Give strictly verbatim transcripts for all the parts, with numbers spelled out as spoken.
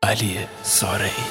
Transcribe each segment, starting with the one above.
علی زارعی.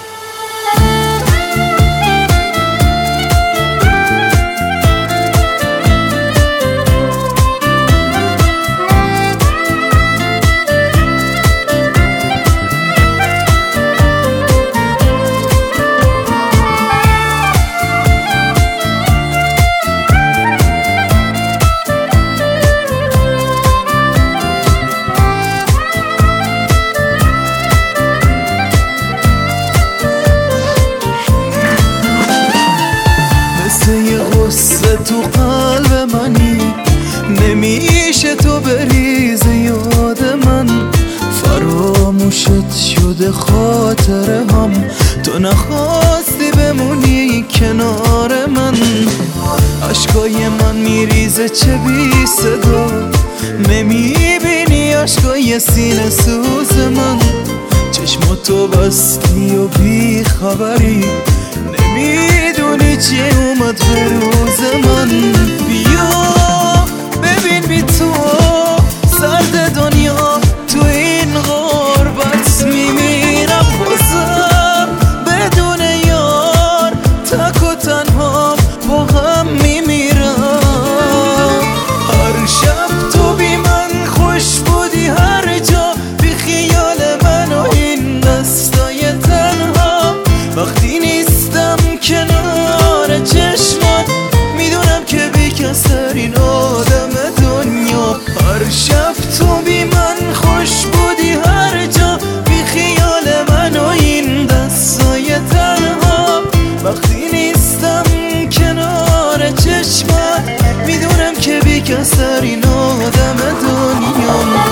تو قلب منی نمیشه تو بریزه یاد من، فراموشت شده خاطره هم، تو نخواستی بمونی کنار من. عشقای من میریزه چه بی صدا، نمیبینی عشقای سینه سوز من، چشماتو بستی و بی خبری، نمیدونی چی اومد به روز من. بیا ببین بی تو سرد دنیا، تو این غربت میمیرم بازم بدون یار، تک و تنها با هم میمیرم. هر شب تو بی من خوش بودی، هر جا بی خیال من و این دستای تنها. وقتی نیستم کنار چشمات میدونم که بی کسرین آدم دنیا. هر شب تو بی من خوش بودی، هر جا بی خیال من و این دستای تنها. وقتی نیستم کنار چشمات میدونم که بی کسرین آدم دنیا.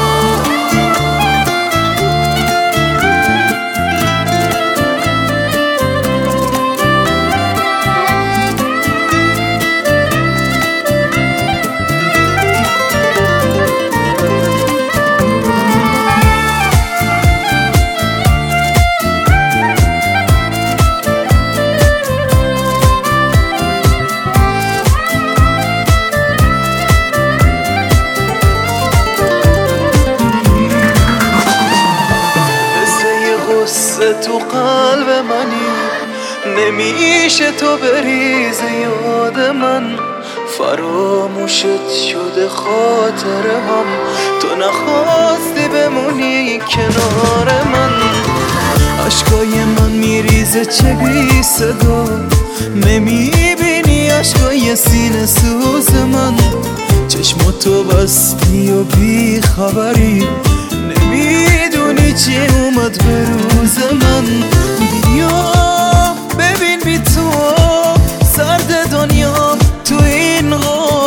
تو قلب منی نمیشه تو بریزه یاد من، فراموشت شده خاطره هم، تو نخواستی بمونی کنار من. عشقای من میریزه چه بی صدا، نمیبینی عشقای سینه سوز من، چشماتو بستی و بی خبری، نمیدونی چی اومد به روز من. بیا ببین بی تو سرد دنیا، تو این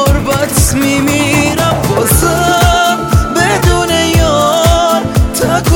غربت میمیرم بازم بدون یار، تک